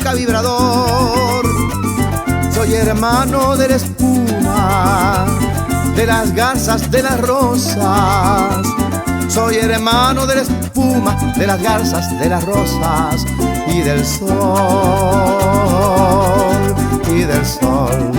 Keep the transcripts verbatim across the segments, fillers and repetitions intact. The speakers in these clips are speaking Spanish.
arauca vibrador. Soy hermano de la espuma, de las garzas, de las rosas. Soy hermano de la espuma, de las garzas, de las rosas y del sol, y del sol.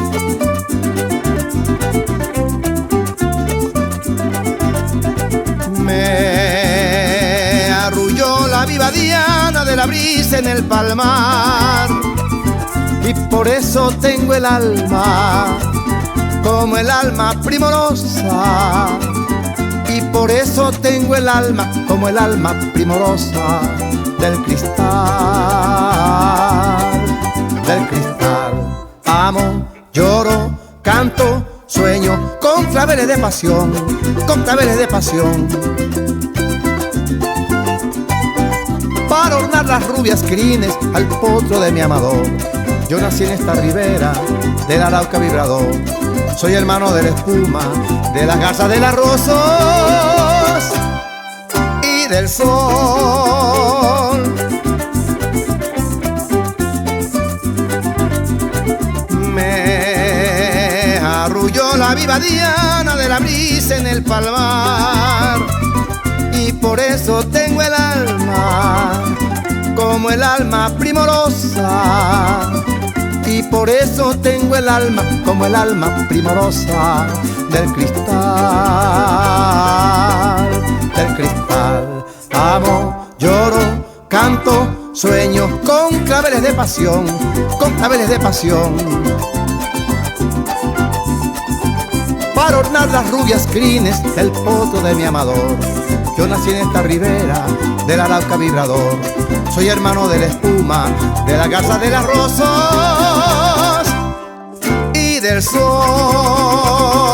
Me arrulló la viva diana de la brisa en el palmar, y por eso tengo el alma como el alma primorosa. Y por eso tengo el alma como el alma primorosa del cristal, del cristal. Amo, lloro, canto, sueño con claveles de pasión, con claveles de pasión. Para ornar las rubias crines al potro de mi amador. Yo nací en esta ribera del arauca vibrador. Soy hermano de la espuma, de las garzas, de las rosas y del sol. Me arrulló la viva diana de la brisa en el palmar, y por eso tengo el alma como el alma primorosa. Y por eso tengo el alma como el alma primorosa del cristal, del cristal. Amo, lloro, canto, sueño con claveles de pasión, con claveles de pasión. Para ornar las rubias crines del potro de mi amador. Yo nací en esta ribera del arauca vibrador. Soy hermano de la espuma, de la garza, de las rosas y del sol.